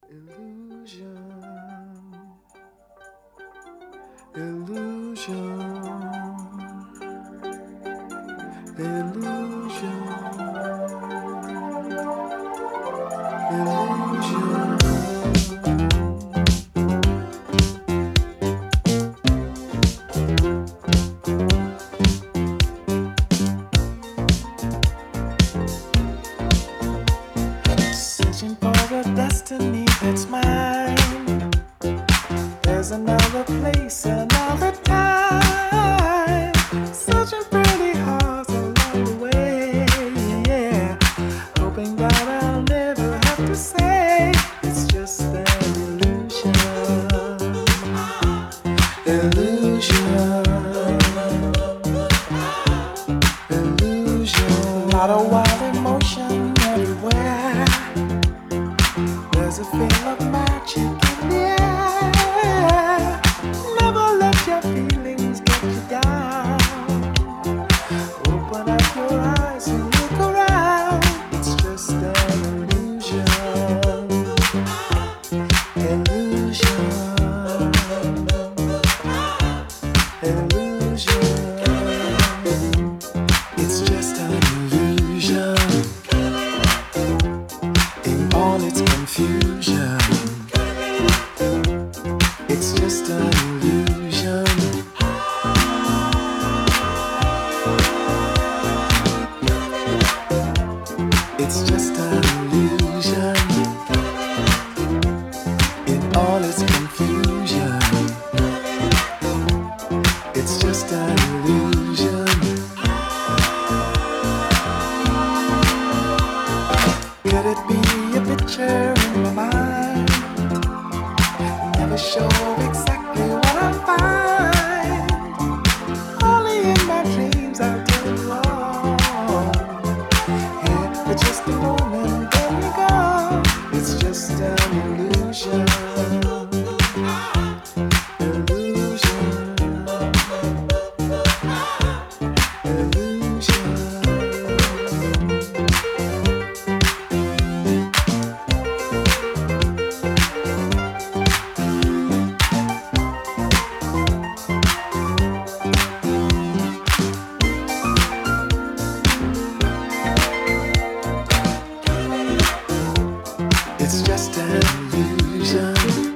Illusion, illusion, illusion, searching for a destiny that's mine. There's another place, another time. Searching pretty hard along the way, yeah. Hoping that I'll never have to say it's just an illusion, illusion, illusion. A lot of wild emotion everywhere. There's a feel of magic in the air. Never let your feelings get you down. Open up your eyes and look around. It's just an illusion, illusion, illusion. It's just an illusion in all its confusion. It's just an illusion. It's just an illusion in all its confusion. It's just an illusion. Could it be a picture in my mind? Never show exactly what I find. Only in my dreams I'll tell you all. Here for just a moment, then you go. It's just an illusion, illusion, illusion. It's just an illusion.